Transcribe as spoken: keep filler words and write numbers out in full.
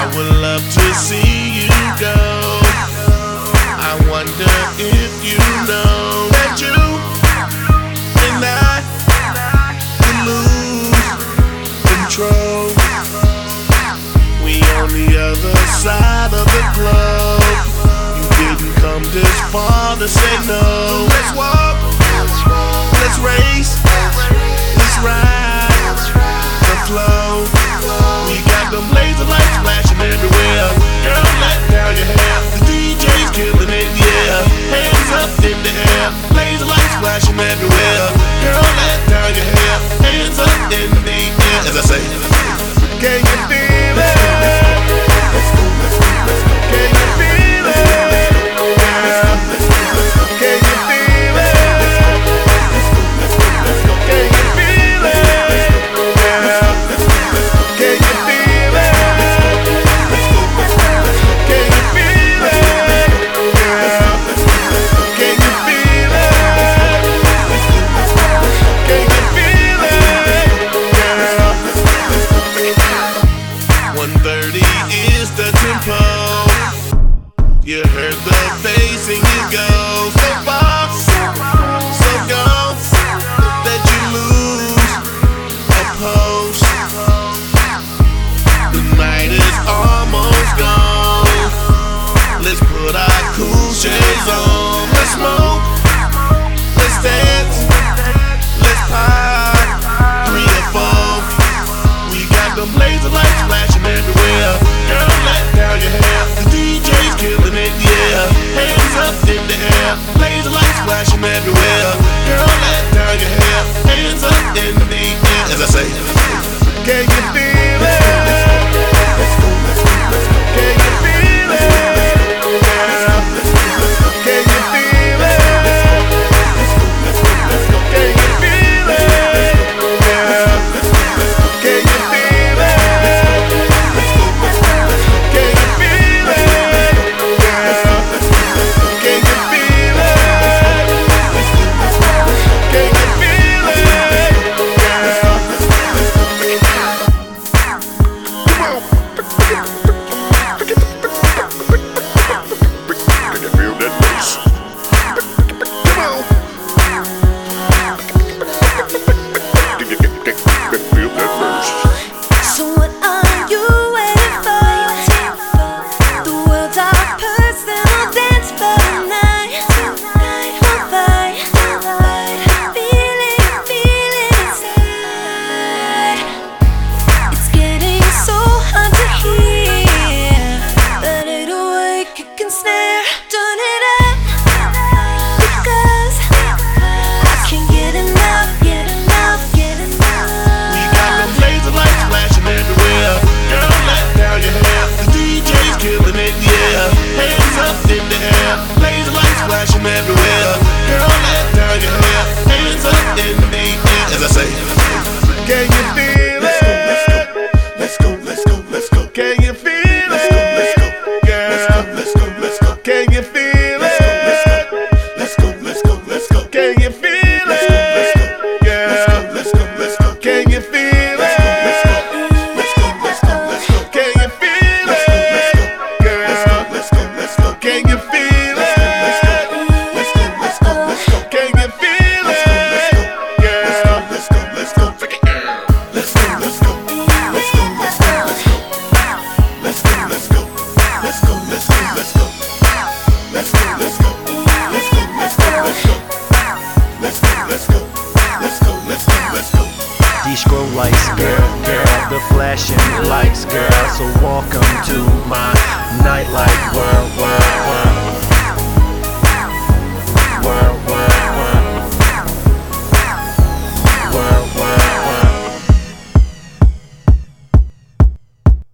I would love to see you go. I wonder if you know that you and I can lose control. We on the other side of the globe. You didn't come this far to say no. Let's walk, let's race, let's ride the flow. We got them laser lights flashing everywhere. Girl, let down your hair. The D J's killing it, yeah. Hands up in the air. Laser lights flashing everywhere. Girl, let down your hair. Hands up in the air. As I say, can you feel it? Let's go, let's go, let's go. Can you feel it? Yeah. Can you feel it? Let's go, let's go, let's go. Can you feel it? Yeah. Can you feel it? Let's go, let's go, let's go. Can you feel it? Yeah. Can you feel it? Let's go, let's go, let's go. Can you feel it? Yeah. one thirty is the tempo. You heard the bass and you go so far, so gone that you lose a post. The night is almost gone. Let's put our cool shades on. Let's smoke, let's dance, let's pop three or four. We got them laser lights flashing everywhere. Girl, let down your hair. The D J's killing it, yeah. Hands up in the air. Laser lights flashing everywhere. Girl, let down your hair. Hands up in the air. As I say, can you feel it? Let's go, let's go, let's go. Can you feel it? Yeah. Can you feel it? Let's go, let's go, let's go. Can you feel it? Yeah. Can you feel it? Let's go, let's go, let's go. Can you feel it? Yeah. Can you feel it? Let's go, let's go, let's go. Can you feel it? Yeah. Come on. Can you feel that bass? Come on. Can you feel that bass? So what are you waiting for? The world's our personal dance for tonight. One fight, feel it, feel it inside. It's getting so hard to hear. That eight oh eight kick and snare, turn it up, because I can't get enough, get enough, get enough. We got them laser lights flashing everywhere. Girl, let down your hair. The D J's killing it, yeah. Hands up in the air. Laser lights flashing everywhere. Girl, let down your hair. Hands up in the air. As I say, can you feel it? Let's go, let's go, let's go. Can you feel it? Let's go, girl. Let's go, let's go. Can you feel it? Let's go, let's go, let's go. Can you feel it? Girl, let's go, let's go. Can you feel it? Let's go, let's go, let's go. Can you feel it? Girl, let's go, let's go. Can you feel it? Let's go, let's go, let's go. Can you feel it? Girl, let's go, let's go. Let's go, let's go, let's go. Let's go, let's go, let's go. Let's go, let's go. Let's go, let's go, let's go. Let's go, let's go. Let's go, let's go, let's go. Let's go, let's go. Let's go, let's go, let's go. These grow lights, girl, girl, the flashing lights.